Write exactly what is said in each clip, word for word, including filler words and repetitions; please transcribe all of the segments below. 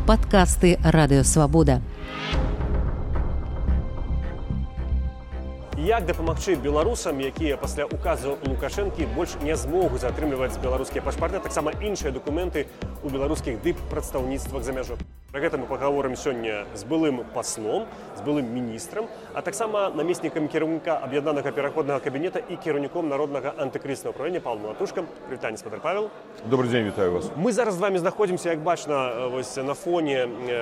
Падкасты Радыёвабода. Як дапамагчы беларусам, якія пасля указу Лукашэнкі больш не змогуць атрымліваць беларускія пашпарты, таксама іншыя дакументы ў беларускіх дыппрадстаўніцтвах за мяжой. Пра гэта мы пагаворым сёння з былым паслом, з былым міністрам, а таксама намеснікам кіраўніка аб'яднанага пераходнага кабінета і кіраўніком народнага антыкрызнага ўправлення Павлом Латушкам. Прывітанне, спадар Павел. Добрый дзень, вітаю вас. Мы зараз з вами знаходзімся, як бачна, вось на фоне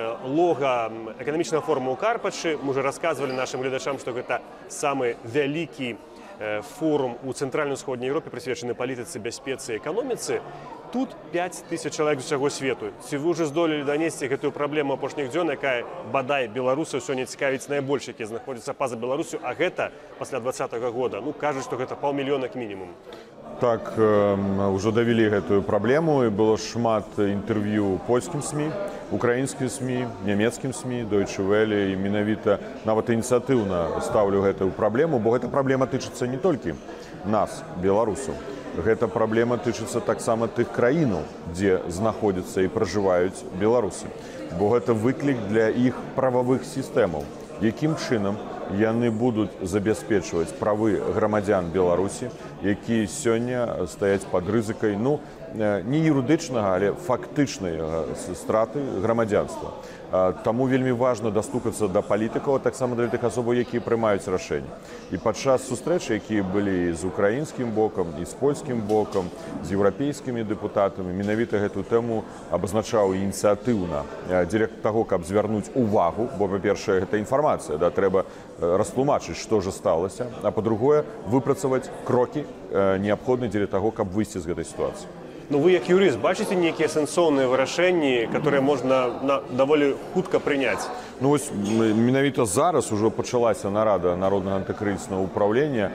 лога эканамічнага форума ў Карпатшы. Мы уже расказвалі нашым гледачам, што гэта самы вялікі форум у цэнтральна-ўсходняй Еўропе, прысвечаны палітыцы, бяспецы і эканоміцы. Тут пяць тысяч чалавек з усяго свету. Ці вы ўжо здолелі данесці гэтую праблему апошніх дзён, якая, бадай, беларусаў сёння цікавіць найбольш, якія знаходзяцца па-за Беларусю, а гэта пасля двадцатага года. Ну, кажуць, што гэта паўмільёна як мінімум. Так, э, ўжо давялі гэтую праблему, і было шмат інтэрв'ю польскім СМІ, украінскім СМІ, нямецкім СМІ, Deutsche Welle, і менавіта нават ініцыятыўна стаўлю гэтую праблему, бо гэта праблема тычыцца не толькі нас, беларусаў. Гэта праблема тычыцца таксама тых краінаў, дзе знаходзяцца і пражываюць беларусы. Бо гэта выклік для іх прававых сістэмаў, якім чынам яны будуць забяспечваць правы грамадзян Беларусі, якія сёння стаяць пад рызыкай, ну, не юрыдычнага, але фактычнай страты грамадзянства. Таму вельмі важна дастукацца да палітыкаў, а таксама да тых асобаў, якія прымаюць рашэнні. І падчас сустрэчы, якія былі з украінскім бокам і з польскім бокам, з еўрапейскімі дэпутатамі, менавіта гэту тэму абазначаў ініцыятыўна дзеля таго, каб звярнуць увагу, бо, па-першае, гэта інфармацыя, да, трэба растлумачыць, што ж сталася, а па-другое, выпрацаваць крокі неабходныя дзеля таго, каб выйсці з гэтай сітуацыі. Ну, вы як юрыст бачыце нейкія сэнсоўныя вырашэнні, которые можна на, даволі хутка прыняць? Ну, вось менавіта зараз ужо пачалася нарада народнага антыкрызнага ўправлення,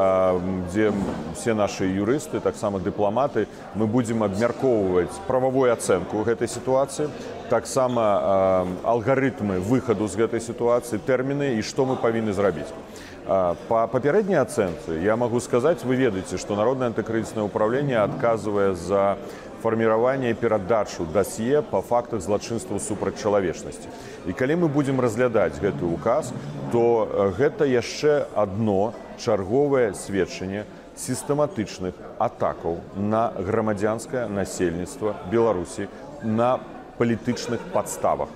дзе все нашы юрысты, таксама дыпламаты, мы будзем абмяркоўваць прававую ацэнку гэтай сітуацыі, таксама алгарытмы выхаду з гэтай сітуацыі, тэрміны і што мы павінны зрабіць. По папярэдняй ацэнцы я могу сказаць, вы ведаеце, што народнае антыкрызнае ўправленне адказвае за фарміраванне і перадачу дасье па фактах злачынстваў супраць чалавечнасці. І калі мы будзем разглядаць гэты указ, то гэта яшчэ адно чарговае сведчанне сістэматычных атакаў на грамадзянскае насельніцтва Беларусі на палітычных падставах.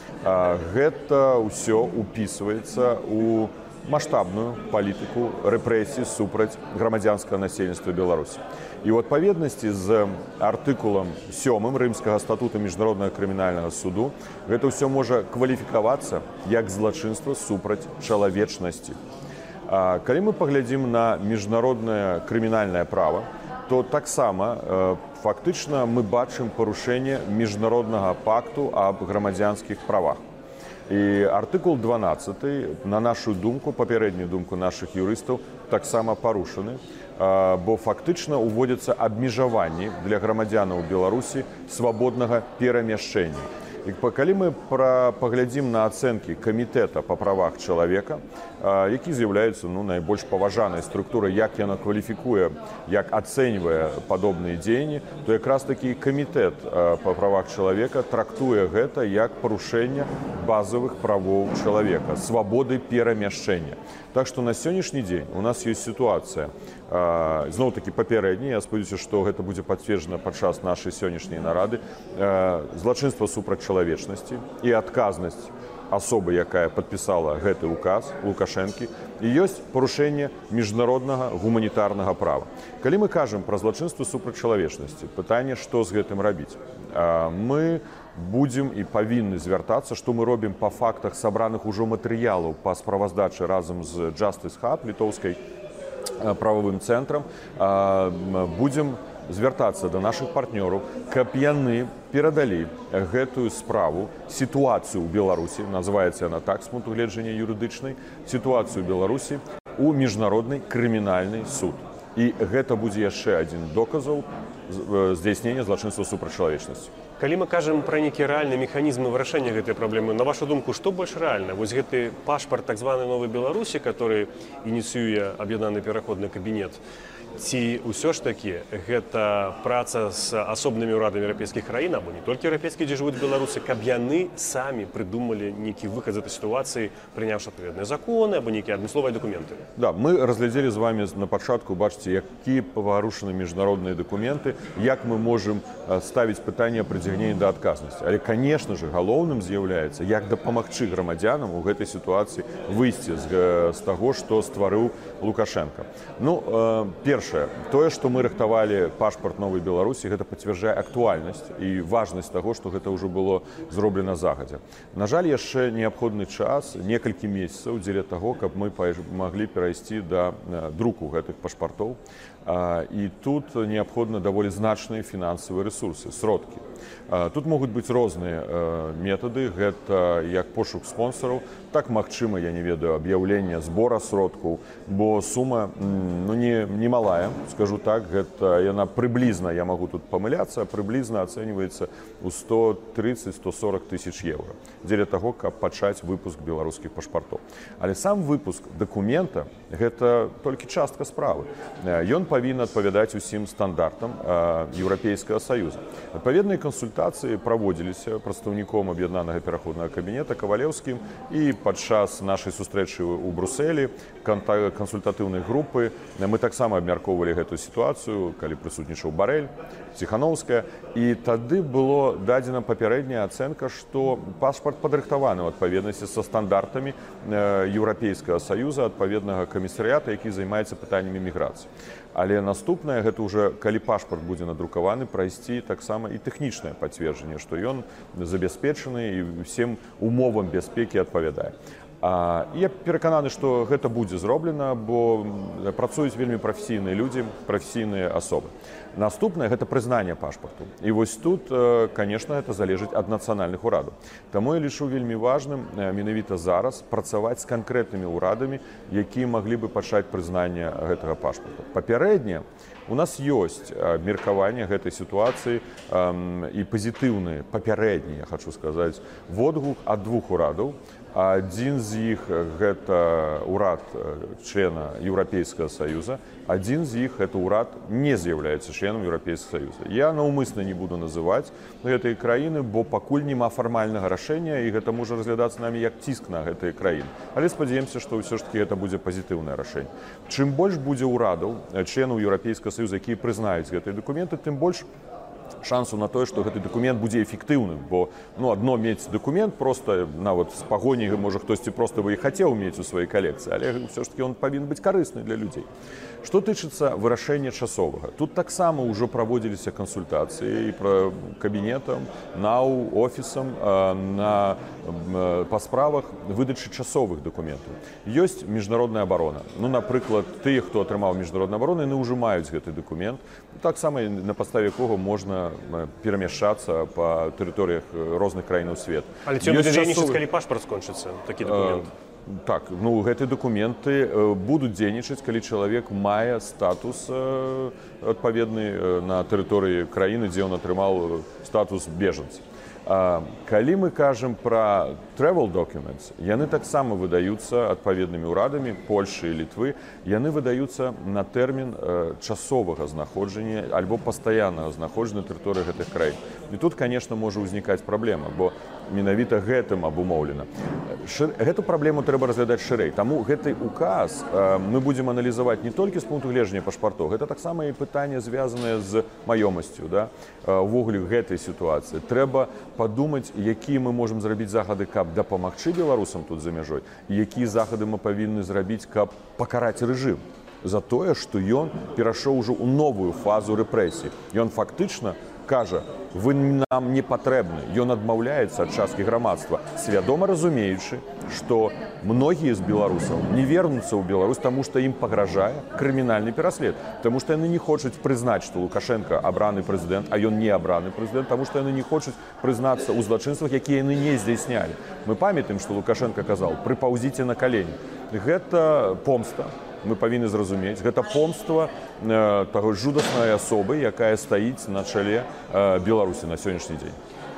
Гэта ўсё упісваецца ў маштабную палітыку рэпрэсій супраць грамадзянскага насельніцтва Беларусі. І ў адпаведнасці з артыкулам сёмым Рымскага статута міжнароднага крымінальнага суду гэта ўсё можа кваліфікавацца як злачынства супраць чалавечнасці. Калі мы паглядзім на міжнароднае крымінальнае права, то таксама фактычна мы бачым парушэнне міжнароднага пакту аб грамадзянскіх правах. І артыкул дванаццаты, на нашу думку, папярэднюю думку нашых юрыстаў, таксама парушаны, бо фактычна уводзяцца абмежаванні для грамадзянаў Беларусі свабоднага перамяшчэння. І калі мы паглядзім на ацэнкі камітэта па правах чалавека, які з'яўляецца ну, найбольш паважанай структурай, як яна кваліфікуе, як ацэньвае падобныя дзеянні, то якраз такі камітэт па правах чалавека трактуе гэта як парушэнне базавых правоў чалавека, свабоды перамяшчэння. Так што на сённяшні дзень у нас ёсць сітуацыя, зноў-такі папярэдняя, я спадзяюся, што гэта будзе пацверджана падчас нашай сённяшняй нарады, злачынства супраць чалавечнасці і адказнасць асобы, якая падпісала гэты указ Лукашэнкі, і ёсць парушэнне міжнароднага гуманітарнага права. Калі мы кажам пра злачынства супраць чалавечнасці, пытанне, што з гэтым рабіць? Мы будзем і павінны звяртацца, што мы робім па фактах сабраных ужо матэрыялаў па справаздачы разам з Justice Hub, літоўскай прававым цэнтрам, будзем звяртацца да нашых партнёраў, каб яны перадалі гэтую справу, сітуацыю ў Беларусі, называецца яна так з пункту гледжання юрыдычнай, сітуацыю ў Беларусі у міжнародны крымінальны суд. І гэта будзе яшчэ адзін доказаў здзяйснення злачынства супраць чалавечнасці. Калі мы кажам пра нейкія рэальныя механізмы вырашэння гэтай праблемы, на вашу думку, што больш рэальна? Вось гэты пашпарт так званай новай Беларусі, который ініцыюе аб'яднаны пераходны кабінет, ці ўсё ж такі гэта праца з асобнымі ўрадамі еўрапейскіх краін, або не толькі еўрапейскія, дзе жывуць беларусы, каб яны самі прыдумалі нейкі выхад з этой сітуацыі, прыняўшы адпаведныя законы або нейкія адмысловыя дакументы? Да, мы разглядзелі з вами на пачатку, бачыце, які парушаны міжнародныя дакументы, як мы можам ставіць пытанне прыцягнення да адказнасці. Але, конечно же, галоўным з'яўляецца, як дапамагчы грамадзянам у гэтай сітуацыі выйсці з, з таго, што стварыў Лукашенко. Ну, э, першае, тое, што мы рыхтавалі пашпарт новай Беларусі, гэта пацвярджае актуальнасць і важнасць таго, што гэта ўжо было зроблена загадзя. На жаль, яшчэ неабходны час, некалькі месяцаў дзеля таго, каб мы маглі перайсці да друку гэтых пашпартоў. І тут неабходна даволі значныя фінансавыя рэсурсы, сродкі. Тут могуць быць розныя метады, гэта як пошук спонсораў, так, магчыма, я не ведаю, аб'яўлення збора сродкаў, бо сума ну, не, не малая, скажу так, гэта яна прыблізна, я магу тут памыляцца, прыблізна ацэньваецца ў сто трыццаць - сто сорок тысяч еўра, дзеля таго, каб пачаць выпуск беларускіх пашпартоў. Але сам выпуск дакумента гэта толькі частка справы. Ён павінен адпавядаць усім стандартам Еўрапейскага Саюза. Адпаведныя кансультацыі праводзіліся прадстаўніком аб'яднанага пераходнага кабінета Кавалеўскім і падчас нашай сустрэчы ў Брусэлі, кансультатыўнай групы. Мы таксама абмяркоўвалі гэтую сітуацыю, калі прысутнічаў Барэль, Ціхановская, і тады было дадзена папярэдняя ацэнка, што пашпарт падрыхтаваны ў адпаведнасці са стандартамі Еўрапейскага Саюза, адпаведнага камісарыята, які займаецца пытаннямі міграцыі. Але наступнае, гэта ўжо, калі пашпарт будзе надрукаваны, прайсці таксама і тэхнічнае пацверджанне, што ён забяспечаны і ўсім умовам бяспекі адпавядае. А, я перакананы, што гэта будзе зроблена, бо працуюць вельмі прафесійныя людзі, прафесійныя асобы. Наступнае гэта прызнанне пашпарту. І вось тут, конечно, гэта залежыць ад нацыянальных урадаў. Таму я лічу вельмі важным менавіта зараз працаваць з канкрэтнымі ўрадамі, якія маглі бы пачаць прызнанне гэтага пашпарта. Папярэдне у нас ёсць меркаванне гэтай сітуацыі і пазітыўны папярэдні, я хочу сказаць, водгук ад двух урадаў. Адзін з іх гэта ўрад члена Еўрапейскага Саюза, адзін з іх гэта ўрад не з'яўляецца членам Еўрапейскага Саюза. Я наўмысна не буду называць гэтыя краіны, бо пакуль няма фармальнага рашэння, і гэта можа разглядацца намі як ціск на гэтыя краіны. Але спадзяемся, што ўсё ж такі гэта будзе пазітыўнае рашэнне. Чым больш будзе ўрадаў, членаў Еўрапейскага Саюза, якія прызнаюць гэтыя дакументы, тым больш шансу на тое, што гэты дакумент будзе эфектыўным, бо ну, адно мець дакумент просто нават з пагоні, можа хтосьці просто бы і хацеў мець у сваёй калекцыі, але ўсё ж такі он павінен быць карысны для людзей. Што тычыцца вырашэння часовага, тут таксама ўжо праводзіліся кансультацыі пра кабінетам, нау, офісам на па справах выдачы часовых дакументаў. Ёсць міжнародная абарона. Ну, напрыклад, тыя, хто атрымаў міжнародную абарону, яны ўжо маюць гэты дакумент, таксама на падставе якога можна перамяшчацца па тэрыторыях розных краінаў свету. Але ці будзе дзейнічаць, калі пашпарт скончыцца, такі дакумент? Так, ну гэтыя дакументы будуць дзейнічаць, калі чалавек мае статус адпаведны на тэрыторыі краіны, дзе ён атрымаў статус бежанца. Калі мы кажам пра travel documents, яны таксама выдаюцца адпаведнымі ўрадамі Польшы і Літвы, яны выдаюцца на тэрмін часовага знаходжання альбо пастаяннага знаходжання на тэрыторыі гэтых краін. І тут, конечно, можа ўзнікаць праблема, бо менавіта гэтым абумоўлена. Гэту праблему трэба разглядаць шырэй. Таму гэты указ мы будзем аналізаваць не толькі з пункту гледжання пашпартоў, гэта таксама і пытанне звязанае з маёмасцю, да? Увогуле гэтай сітуацыі. Трэба падумаць, якія мы можам зрабіць захады, каб дапамагчы беларусам тут за мяжой, і якія захады мы павінны зрабіць, каб пакараць рэжым за тое, што ён перайшоў ужо ў новую фазу рэпрэсій. Ён фактычна кажа, вы нам не патрэбны. Ён адмаўляецца ад часткі грамадства, свядома разумеючы, што многія з беларусаў не вернуцца ў Беларусь, таму што ім пагражае крымінальны пераслед. Таму што яны не хочуць прызнаць, што Лукашенко абраны прэзідэнт, а ён не абраны прэзідэнт, таму што яны не хочуць прызнацца ў злачынствах, якія яны не здзяйснялі. Мы памятаем, што Лукашенко казаў: прыпаўзіце на калені. Гэта помста. Мы павінны зразумець, гэта помства таго жудаснай асобы, якая стаіць на чале Беларусі на сённяшні дзень.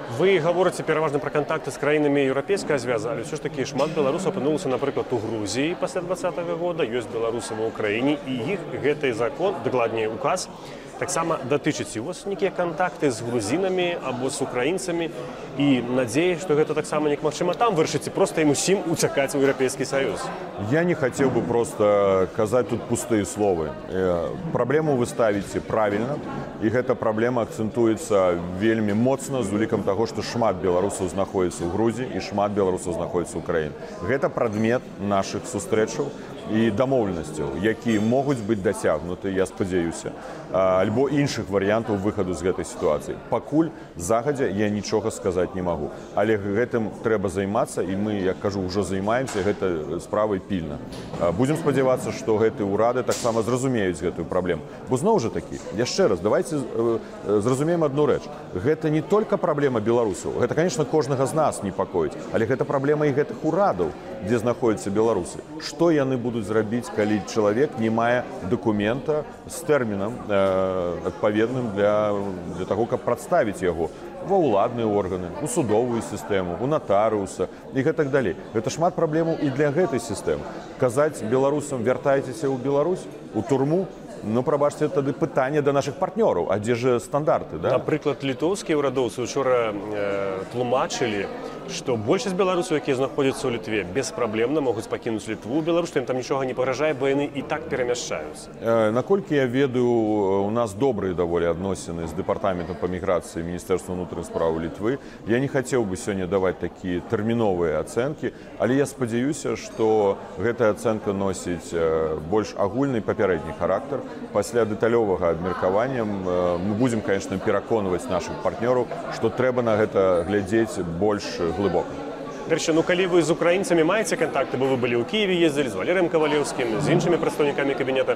Вы говорите пераважна пра кантакты з краінамі еўрапейскага звяза, але ўсё ж такі шмат беларусаў апынулася, напрыклад, у Грузіі пасля двадцатага года, ёсць беларусы ва ўкраіне, і іх гэты закон, дакладней указ, таксама датычыць. У вас нейкія кантакты з грузінамі або з украінцамі, і надзея, што гэта таксама неяк магчыма там вырашыць, проста ім усім уцякаць у Еўрапейскі Саюз. Я не хотел бы просто казаць тут пустые словы. Праблему вы ставіце правільна, і гэта праблема акцэнтуецца вельмі моцна з улікам таго, што шмат беларусаў знаходзіцца ў Грузіі і шмат беларусаў знаходзіцца ў краіне. Гэта прадмет нашых сустрэчаў і дамоўленасцяў, якія могуць быць дасягнуты, я спадзяюся, альбо іншых варыянтаў выхаду з гэтай сітуацыі. Пакуль загадзя я нічога сказаць не магу. Але гэтым трэба займацца, і мы, як кажу, ўжо займаемся гэтай справай пільна. Будзем спадзявацца, што гэтыя ўрады таксама зразумеюць гэтую праблему. Бо зноў жа такі, яшчэ раз, давайте зразумеем адну рэч. Гэта не толькі праблема беларусаў. Гэта, конечно, кожнага з нас непакоіць, але гэта праблема і гэтых урадаў, дзе знаходзяцца беларусы. Што яны будуць зрабіць, калі чалавек не мае дакумента з тэрмінам э, адпаведным для, для таго, каб прадставіць яго ва ўладныя органы, у судовую сістэму, у натарыуса і гэтак далей. Гэта шмат праблемаў і для гэтай сістэмы. Казаць беларусам: вяртайцеся ў Беларусь, у турму, ну, прабачце, тады пытанне да нашых партнёраў, а дзе ж стандарты, да? Напрыклад, літоўскія ўрадоўцы учора э, тлумачылі, што большасць беларусаў, якія знаходзяцца ў Літве, беспраблемна могуць пакінуць Літву, Беларусь, што ім там нічога не пагражае, бо яны і так перамяшчаюцца. Э, наколькі я ведаю, у нас добрыя даволі адносіны з дэпартаментам па міграцыі Міністэрства ўнутраных спраў Літвы. Я не хацеў бы сёння даваць такія тэрміновыя ацэнкі, але я спадзяюся, што гэтая ацэнка носіць э, больш агульны папярэдні характар. Пасля дэталёвага абмеркавання мы будзем, конечно, пераконваць нашых партнёраў, што трэба на гэта глядзець больш глыбока. Дарэчы, ну калі вы з украінцамі маеце кантакты, бо вы былі ў Кіеве, ездзілі з Валерыем Кавалеўскім, з іншымі прадстаўнікамі кабінета,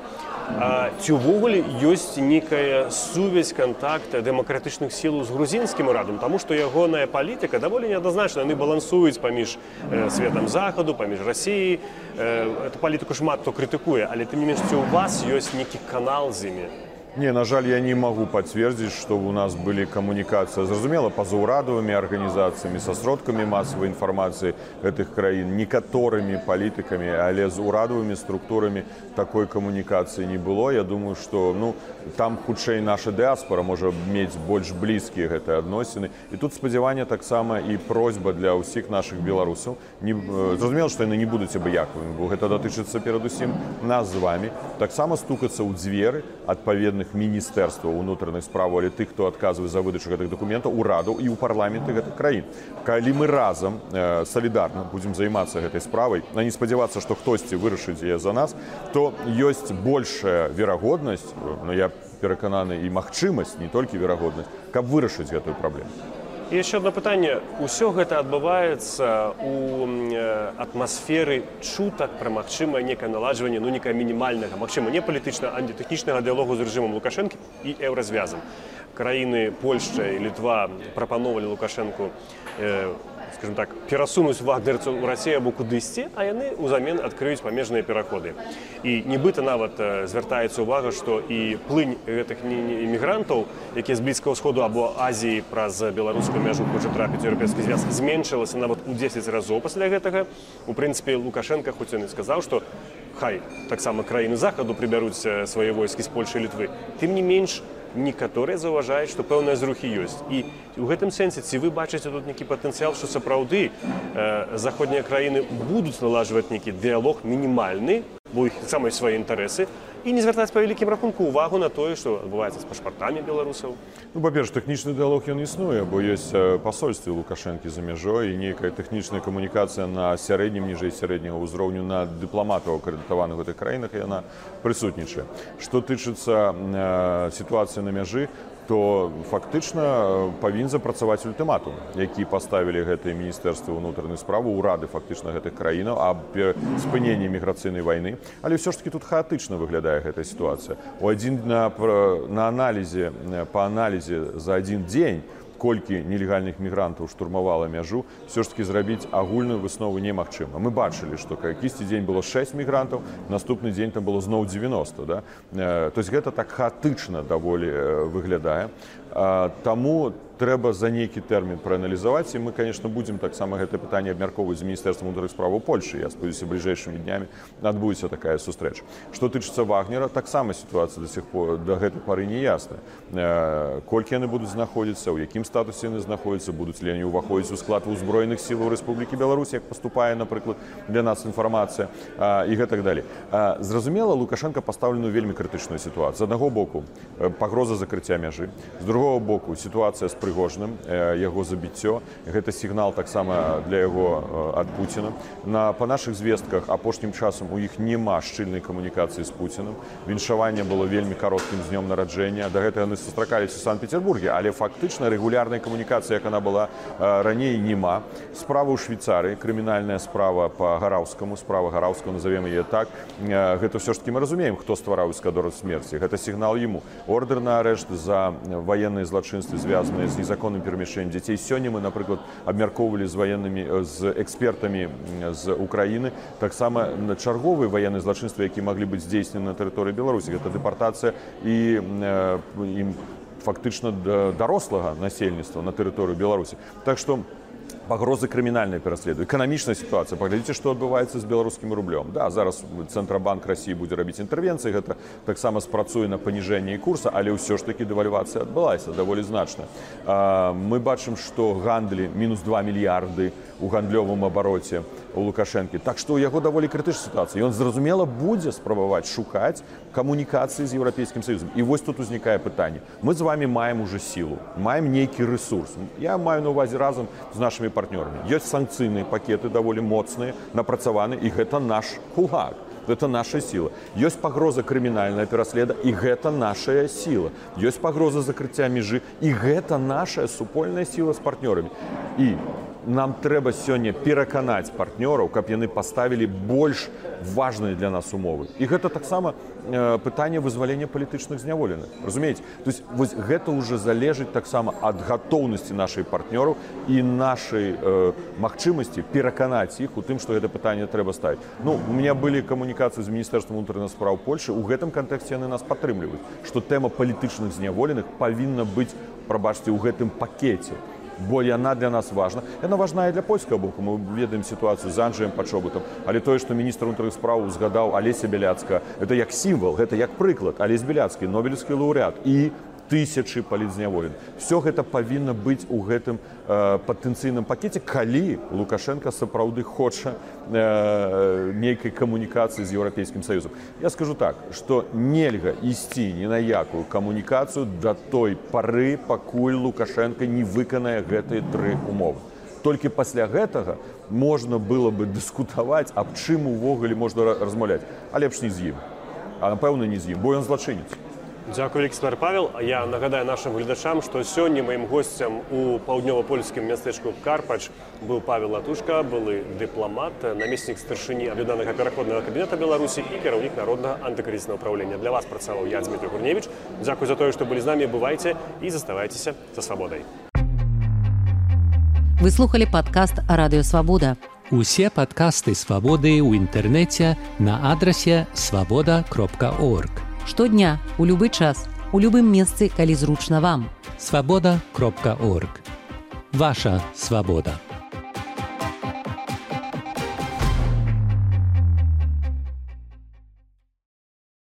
а, ці ўвогуле ёсць нейкая сувязь, контакт дэмакратычных сілаў з грузінскім урадам, таму што ягоная палітыка даволі неадназначна, яны балансуюць паміж э, светам захаду, паміж Расіяй, э, эту палітыку шмат хто крытыкуе, але тым не менш, ці ў вас ёсць нейкі канал з імі? Не, на жаль, я не могу подтвердить, что у нас были коммуникации, зразумела, позаурадовыми организациями, со сродками массовой информации этих краин, некоторыми политиками, але з урадовыми структурами такой коммуникации не было. Я думаю, что ну, там хутчэй наша диаспора может иметь больш близкие гэтыя адносіны. И тут спадзяванне таксама и просьба для ўсіх наших беларусаў. Не, зразумела, что яны не будуць абыякавымі, бо гэта датычыцца перадусім нас з вами. Таксама стукацца ў дзверы адпаведна міністэрстваў унутраных справаў, але тых, хто адказвае за выдачу гэтых дакументаў, урадаў і ў парламенты гэтых краін. Калі мы разам э, салідарна будзем займацца гэтай справай, а не спадзявацца, што хтосьці вырашыць яе за нас, то ёсць большая верагоднасць, ну, я перакананы, і магчымасць, не толькі верагоднасць, каб вырашыць гэтую праблему. І яшчэ одно пытанне. Усё гэта адбываецца ў атмасферы чутак пра магчымае некае наладжванне, ну, некае мінімальнага, магчыма, не палітычна, а не тэхнічнага дыялогу з рэжымам Лукашэнкі і еўразвязам. Краіны Польшча і Літва прапановалі Лукашэнку, э, скажем так, перасунуць вагнерцаў у Расію або кудысьці, а яны ўзамен адкрыюць памежныя пераходы. І нібыта нават э, звяртаецца ўвага, што і плынь гэтых імігрантаў, якія з Блізкага ўсходу або Азіі праз беларускую мяжу хоча трапіць у еўрапейскі звяз, зменшылася нават у дзесяць разоў пасля гэтага. У прынцыпе, Лукашенко, хоць ён і сказаў, што хай таксама краіны захаду прыбяруць свае войскі з Польшы і Літвы, тым не менш, некаторыя заўважаюць, што пэўныя зрухі ёсць. І ў гэтым сэнсе, ці вы бачыце тут нейкі патэнцыял, што сапраўды э, заходнія краіны будуць наладжваць нейкі дыялог мінімальны, бо іх самыя свае інтарэсы, і не звяртаць па вялікім рахунку ўвагу на тое, што адбываецца з пашпартамі беларусаў? Ну, па-перш, тэхнічны дыялог ён існуе, бо ёсць пасольствы Лукашэнкі за мяжой і нейкая тэхнічная камунікацыя на сярэднім, ніжэй сярэдняга ўзроўню на дыпламатаў акрэдытаваных у гэтых краінах, і яна прысутнічае. Што тычыцца э, сітуацыі на мяжы, то фактычна павінен запрацаваць ультыматум, які паставілі гэтыя міністэрствы ўнутраных справаў, урады фактычна гэтых краінаў аб спыненні міграцыйнай вайны. Але ўсё ж такі тут хаатычна выглядае гэтая сітуацыя. У адзін на, на аналізе, па аналізе за адзін дзень колькі нелегальных мігрантаў штурмавала мяжу, все ж таки зрабіць агульную выснову немагчыма. Мы бачылі, што якісьці дзень было шэсць мігрантаў, наступны дзень там было зноў дзевяноста. Да? То есть гэта так хаатычна даволі выглядае. Таму трэба за нейкі тэрмін прааналізаваць, і мы, конечно, будзем таксама гэта пытанне абмяркоўваць з міністэрствам унутраных справаў Польшы. Я спадзяюся, бліжэйшымі днямі адбудзецца такая сустрэча. Што тычыцца Вагнера, таксама сітуацыя да сих пор да гэтай пары не ясная. Колькі яны будуць знаходзіцца, у якім статусе яны знаходзяцца, будуць ли яны ўваходзіць у склад узброеных сілаў Рэспублікі Беларусь, як паступае, напрыклад, для нас інфармацыя і гэтак далей. Зразумела, Лукашенко пастаўлены ў вельмі крытычную сітуацыю. З аднаго боку пагроза закрыцця мяжы, з другого боку сітуацыя з Прыгожным, яго забіццё, гэта сігнал таксама для яго ад Пуціна. На па нашых звестках апошнім часам у іх няма шчыльнай камунікацыі з Пуціным. Віншаванне было вельмі кароткім з днём нараджэння. Да гэтага яны сустракаліся ў Санкт-Петербурге, але фактычна рэгулярная камунікацыя, як она была раней, няма. Справа ў Швейцарыі, крымінальная справа па Гараўскаму, справа Гараўскага, назовем яе так. Гэта ўсё ж таки мы разумеем, хто ствараў эскадрону смерці. Гэта сігнал яму. Ордер на арэшт за ваенныя злачынствы, звязаныя з незаконным перамяшчэннем дзяцей. Сёння мы, напрыклад, абмяркоўвалі з ваеннымі, з экспертамі з Украіны таксама чарговыя ваенныя злачынствы, якія маглі быць здзейснены на тэрыторыі Беларусі. Гэта дэпартацыя і ім фактычна дарослага насельніцтва на тэрыторыю Беларусі. Так што пагрозы крымінальнай пераследуюць. Эканамічная сітуацыя. Паглядзіце, што адбываецца з беларускім рублём. Да, зараз Цэнтрабанк Расіі будзе рабіць інтэрвенцыі, гэта таксама спрацуе на паніжэнні курса, але ўсё ж такі дэвальвацыя адбылася даволі значна. Мы бачым, што гандлі мінус два мільярды у гандлёвым абароце у Лукашэнкі. Так што ў яго даволі крытычная сітуацыя. Ён, зразумела, будзе спрабаваць шукаць камунікацыі з Еўрапейскім Саюзам. І вось тут узнікае пытанне. Мы з вами маем уже сілу, маем нейкі рэсурс. Я маю на ўвазе разам з нашымі партнёрамі. Ёсць санкцыйныя пакеты даволі моцныя, напрацаваны, і гэта наш кулак. Это наша сила. Ёсць пагроза крымінальная пераследа, і гэта наша сила. Ёсць пагроза закрыцця мяжы, і гэта наша супольная сила з партнёрамі. І нам трэба сёння пераканаць партнёраў, каб яны паставілі больш важныя для нас умовы. І гэта таксама э, пытанне вызвалення палітычных зняволеных. Разумееце? То есть вось гэта ўжо залежыць таксама ад гатоўнасці нашай партнёраў і нашай э, магчымасці пераканаць іх у тым, што гэта пытанне трэба ставіць. Ну, у меня былі камунікацыі з міністэрствам унутраных спраў Польшы, у гэтым кантэксце яны нас падтрымліваюць, што тэма палітычных зняволеных павінна быць, прабачце, у гэтым пакеце. Бо яна для нас важна. Яна важная для польскага боку. Мы ведаем сітуацыю з Анджаем Пачобутам. Але тое, што міністр унутраных спраў узгадаў Алеся Бяляцкага, гэта як сімвал, гэта як прыклад. Алесь Бяляцкі, нобелеўскі лаўрэат і тысячы палітзняволеных. Все гэта павінна быць у гэтым э, патэнцыйным пакеце, калі Лукашенко сапраўды хоча э, нейкай камунікацыі з Еўрапейскім Саюзам. Я скажу так, што нельга ісці ні на якую камунікацыю да той пары, пакуль Лукашенко не выканае гэтыя тры умовы. Толькі пасля гэтага можна было бы дыскутаваць, аб чым увогуле можна размаўляць. А лепш не з ім. А напэўна не з ім, бо ён злачынец. Дзякуй, эксперт Павел. Я нагадаю нашим гледачам, што сёння маім госцем у паўднёва-польскім мястэчку Карпач быў Павел Латушка, былы дыпламат, намеснік старшыні аб'яднанага пераходнага кабінета Беларусі і кіраўнік народнага антыкрызіснага ўпраўлення. Для вас працаваў я, Дмітрий Гурневич. Дзякуй за тое, што былі з намі. Бывайце і заставайцеся за свабодай. Вы слухали падкаст «Радыё Свабода». Усе падкасты «Свабоды» ў інтэрнэце на адрасе свабода кропка орг. Штодня, у любы час, у любым месцы, калі зручна вам. свабода кропка орг. Ваша свабода.